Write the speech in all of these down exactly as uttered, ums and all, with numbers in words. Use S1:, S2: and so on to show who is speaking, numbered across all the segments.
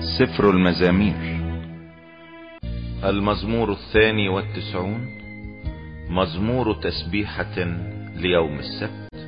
S1: سفر المزامير. المزمور الثاني والتسعون، مزمور تسبيحة ليوم السبت.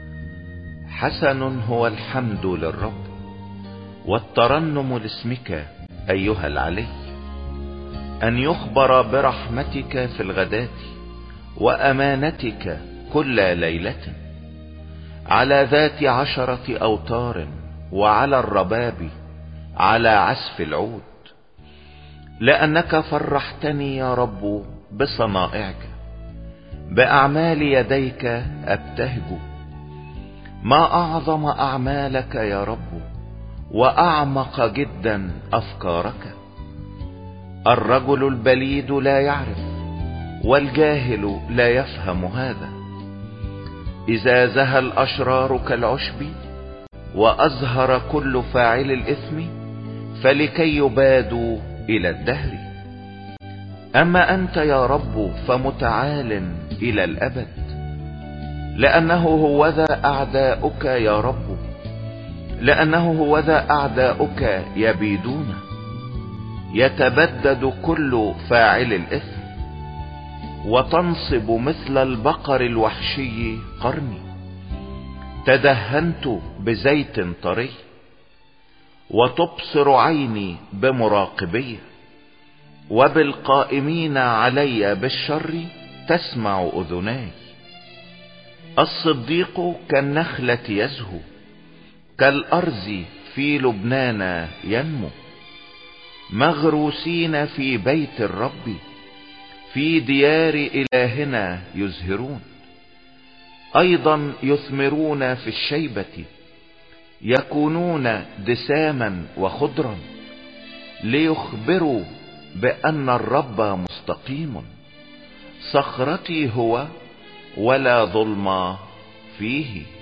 S1: حسن هو الحمد للرب، والترنم لاسمك أيها العلي. أن يخبر برحمتك في الغداة وأمانتك كل ليلة، على ذات عشرة أوتار وعلى الرباب على عزف العود. لأنك فرحتني يا رب بصنائعك، بأعمال يديك أبتهج. ما أعظم أعمالك يا رب، وأعمق جدا أفكارك. الرجل البليد لا يعرف، والجاهل لا يفهم هذا. إذا زهى الأشرار كالعشب، وأزهر كل فاعل الإثم، فلكي يبادوا إلى الدهر. أما أنت يا رب فمتعال إلى الأبد، لأنه هوذا أعداؤك يا رب، لأنه هوذا أعداؤك يبيدون. يتبدد كل فاعل الإثم، وتنصب مثل البقر الوحشي قرني. تدهنت بزيت طري، وتبصر عيني بمراقبية. وبالقائمين علي بالشر تسمع أذناي. الصديق كالنخلة يزهو، كالأرز في لبنان ينمو. مغروسين في بيت الرب، في ديار إلهنا يزهرون. أيضا يثمرون في الشيبة، يكونون دساما وخضرا، ليخبروا بأن الرب مستقيم. صخرتي هو ولا ظلم فيه.